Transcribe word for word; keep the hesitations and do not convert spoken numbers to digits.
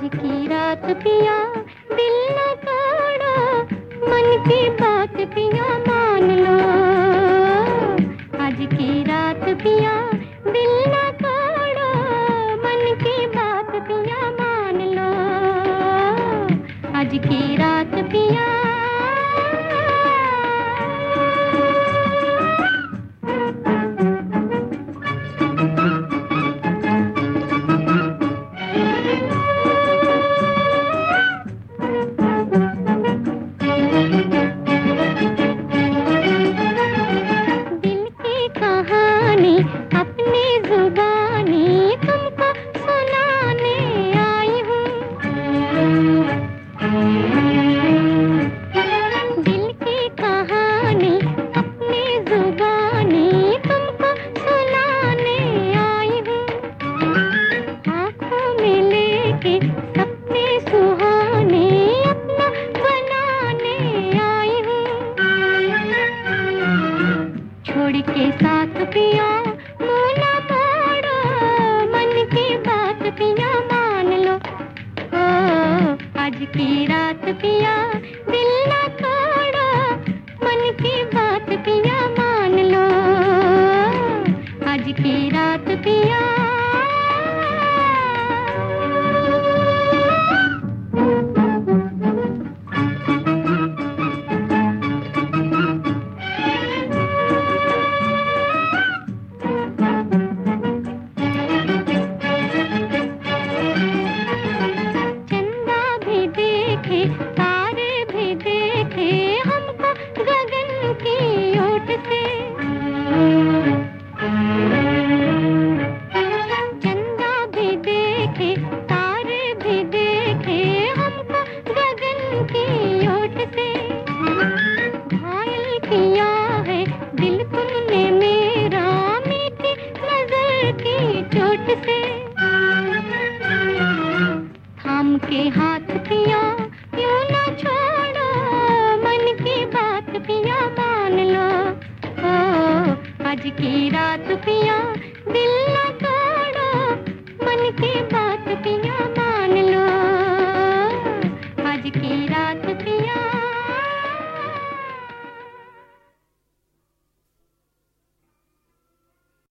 की रात पिया दिल न तोड़ो, मन की बात पिया मान लो। आज की रात पिया दिल न तोड़ो, मन की बात पिया मान लो। आज की रात पिया अपनी जुबानी तुमको सुनाने आई हूँ। दिल की कहानी अपनी जुबानी तुमको सुनाने आई हूँ। आँखों में लेके सपने सुहाने अपना बनाने आई हूँ। छोड़ के साथ पिया पिया मान लो। ओ आज की रात पिया दिल न तोड़ो, मन की बात पिया मान लो। आज की रात पिया तारे भी देखे हमको गगन की ओट से। चंदा भी देखे तारे भी देखे हमको गगन की ओट से। घायल किया है दिल तुमने मेरा मीठी नजर की चोट से। थाम के हाथ पिया क्यों ना छोड़ो, मन की बात पिया मान लो। ओ आज की रात पिया दिल न